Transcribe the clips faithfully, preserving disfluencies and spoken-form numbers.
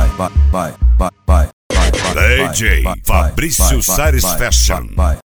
vai, vai, vai. D J Fabrício Sares Fashion.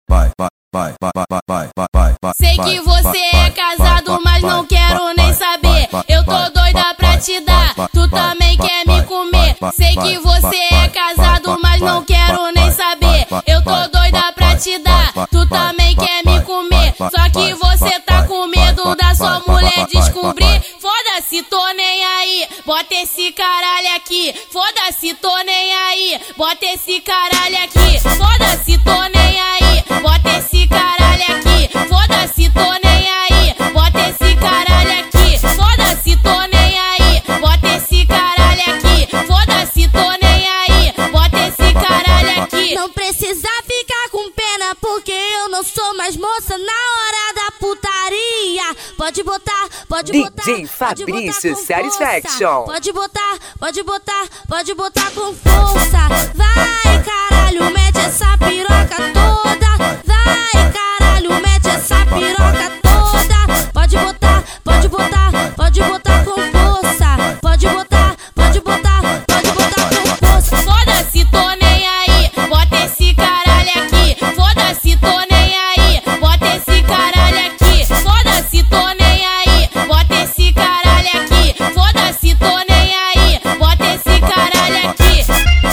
Sei que você é casado, mas não quero nem saber. Eu tô doida pra te dar, tu também quer me comer. Sei que você é casado, mas não quero nem saber. Eu tô doida pra te dar, tu também quer me comer. Só que você tá com medo da sua mulher descobrir. Foda-se, tô nem aí, bota esse caralho aqui. Foda-se, tô nem aí, bota esse caralho aqui. Foda-se, tô nem aí, bota esse caralho aqui. Foda-se, tô nem aí, bota esse caralho aqui. Foda-se, tô nem aí, bota esse caralho aqui. Foda-se, tô nem aí, bota esse caralho aqui. Não precisa ficar com pena, porque eu não sou mais moça na hora da putaria. Pode botar, pode botar, D J Fabrício Sares Fashion. Pode botar, pode botar, pode botar com força. Vai, caralho, mete essa piroca toda. Vai, caralho, mete essa piroca toda. Pode botar, pode botar, pode botar com força. Pode botar, pode botar, pode botar com força. Foda-se, tô nem aí, bota esse caralho aqui. Foda-se, tô nem aí, bota esse caralho aqui. Foda-se, tô nem aí, bota esse caralho aqui. Foda-se, tô nem aí, bota esse caralho aqui.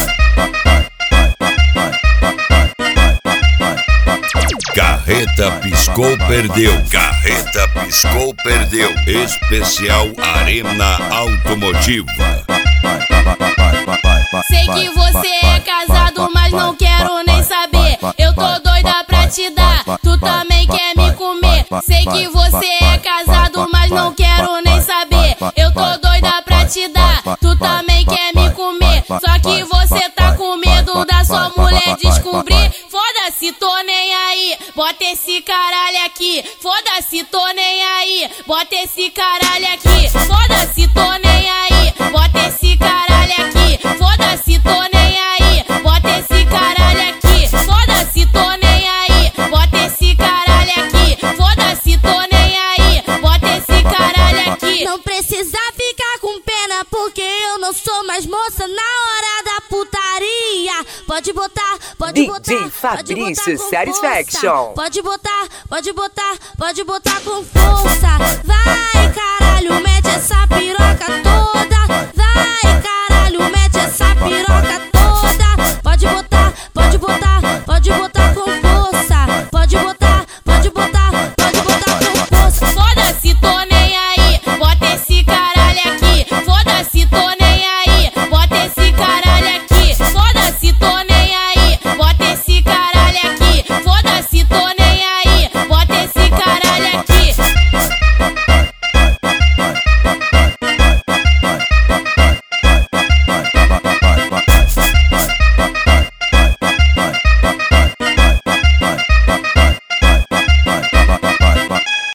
Carreta piscou, perdeu. Carreta piscou, perdeu. Especial Arena Automotiva. Sei que você é casado, mas não quero nem saber. Eu tô doida pra te dar, tu também quer me comer. Sei que você é casado, mas não quero nem saber. Eu tô doida pra te dar, tu também quer me comer. Só que você tá com medo da sua mulher descobrir. Foda-se, tô nem aí, bota esse caralho aqui. Foda-se, tô nem aí, bota esse caralho aqui. Foda-se, tô nem aí, bota esse caralho aqui. Foda-se, tô nem aí, bota esse caralho aqui. Foda-se, tô nem aí, bota esse caralho aqui. Foda-se, tô nem aí, bota esse caralho aqui. Não precisa ficar com pena, porque eu não sou mais moça na hora da putaria. Pode botar, pode botar, D J Fabrício Sares Fashion. Pode botar, pode botar, pode botar com força. Vai, caralho, mete essa piroca toda.